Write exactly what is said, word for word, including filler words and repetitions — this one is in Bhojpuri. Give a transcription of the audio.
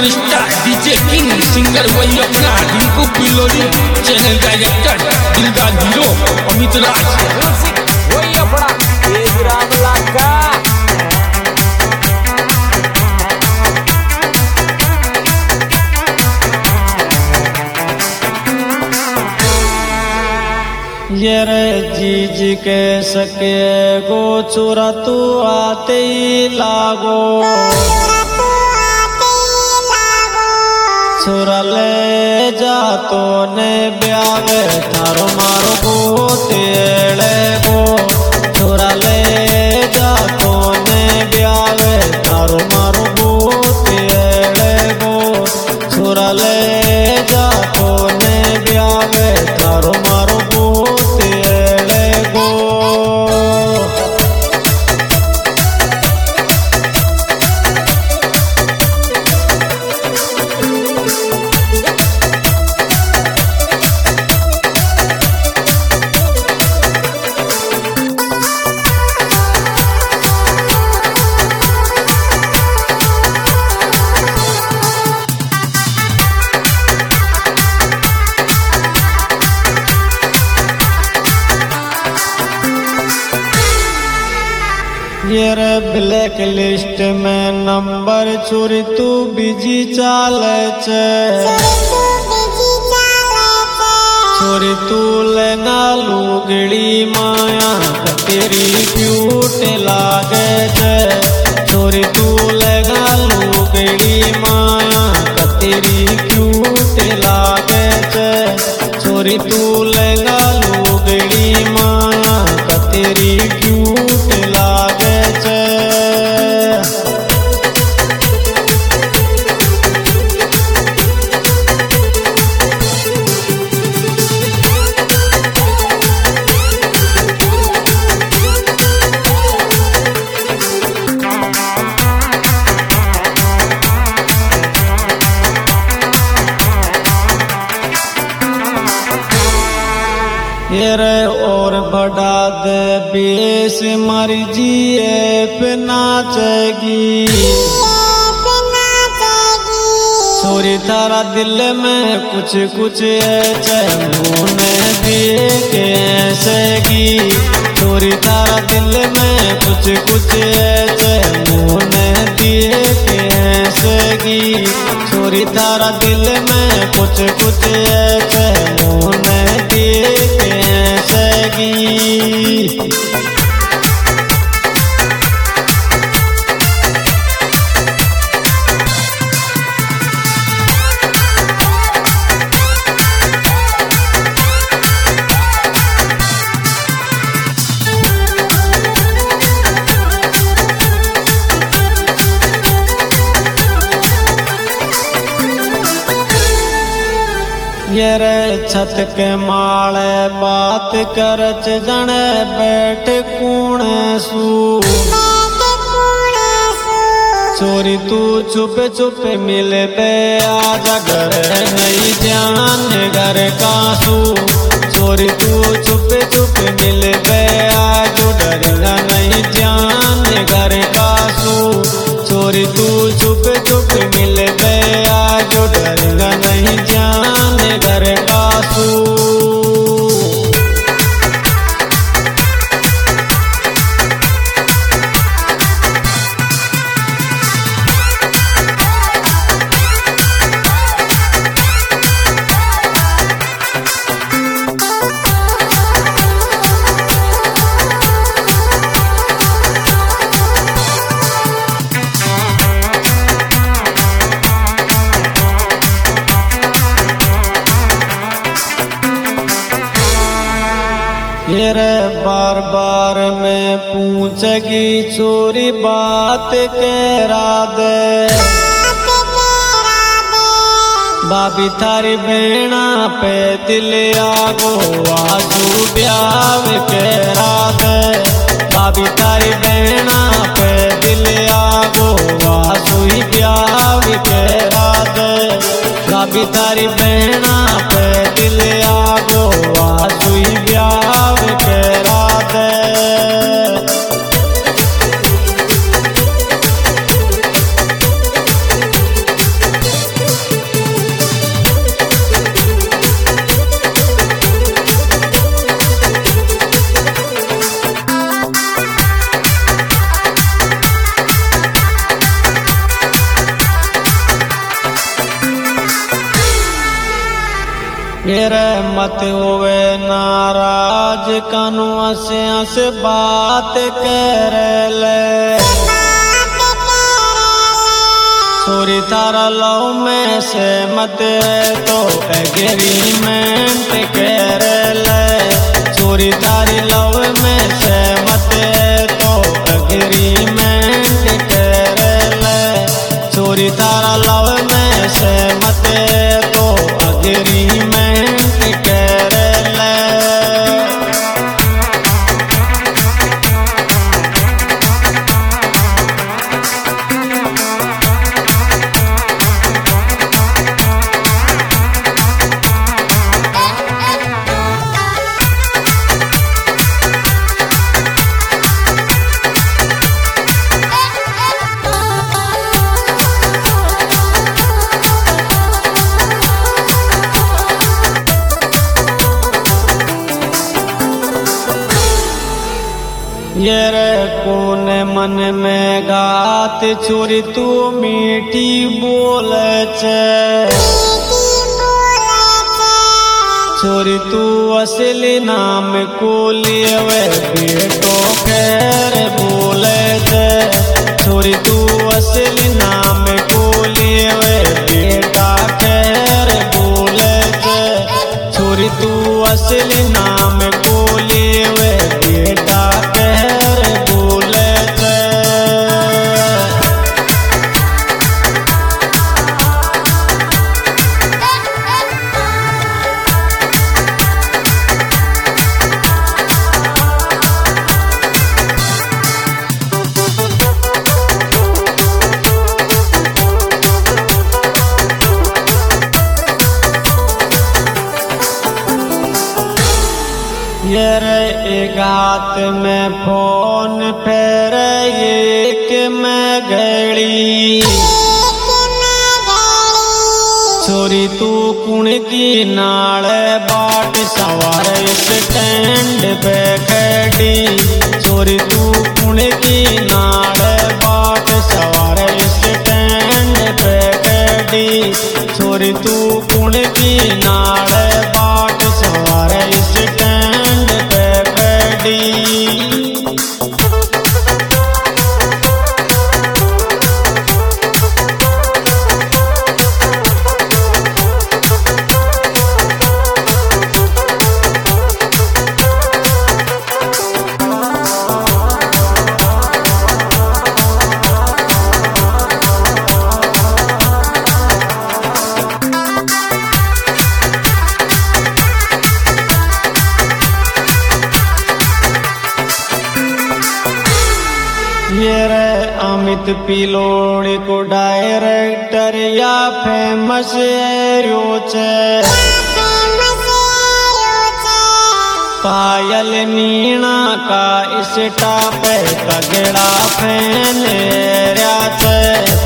सुपरस्टार डीजे किंग सिंगर वही अपना रिंकू पिलोरी चैनल डायरेक्टर दिलदार हीरो अमित राज वही अपना तेज रामला का ये रे जीज के सके गो चोरा तू आते ही लागो चोरा ले जा तो ने ब्यावे थारो मारो गो तेड़े गो चोरा ले जा तो ने ब्यावे थारो मारो गो तेड़े गो चोरा ले जा तो ने ब्यावे थारो मारो गो तेड़े गो। ये रे ब्लैक लिस्ट में नंबर चोरी तू बिजी चाले छे चोरी तू लेना लुगड़ी माया तेरी क्यूट लागे छे चोरी तू लेना लुगड़ी माया तेरी क्यूट लागे छे चोरी तू लेना लुगड़ी माया तेरी क्यूट लागे छे। ये रे और बढ़ा दे बेस मर्जी पे नाचेगी छोरी थारा दिल में कुछ कुछ है मुँह दिए के ऐसेगी छोरी थारा दिल में कुछ कुछ है मुँह दिए के ऐसेगी छोरी थारा दिल में कुछ कुछ है मुँह दिए के ऐसेगी। ये रे छत के माले बात करच जने बैठ कूणे सू चोरी तू चुप चुप मिल बे आजा घर नहीं जान घर कासू चोरी तू चुप चुप मिल बे आज डरना नहीं जान घर कासू चोरी तू चुप चुप मिल बे आज डरना नहीं जान घर कासू। ये रे बार बार में पूछेगी चोरी बात करा दे भाभी थारी बेना पे दिल आगो आजू ब्याव करा दे भाभी तारी बेना पे दिल आगो आजू ही ब्याव करा दे भाभी तारी बेना पे दिल आगो आजू ही ब्याव करा दे। ये रे मत होवे नाराज कानू से हंस बात कर ले छोरी तारा लव में से मत तो एग्रीमेंट कर ले छोरी तारी लव में से मत तो एग्रीमेंट कर ले छोरी तारा लव में से मत तो एग्रीमेंट कर ले ये रे कौन मन में गात छोरी तू मीठी बोले छे छोरी तू असली नाम को लिए बेटो खैर बोले छे छोरी तू असली नाम को लिए बेटा खैर बोले छे छोरी तू असली नाम को लिए बेटा ये रे एक हाथ में फोन फेर एक में घड़ी छोरी तू कुण की नाल बाट सवार स्टैंड पे खड़ी छोरी तू कुण की नाल बाट सवार स्टैंड पे खड़ी छोरी तू कुण की नाल बाट सवार स्टैंड पे खड़ी ये रे अमित पिलोड़ी को डायरेक्टर या फेमस एरियो छे पायल मीणा का स्टॉप पे तगड़ा फैन एरिया छे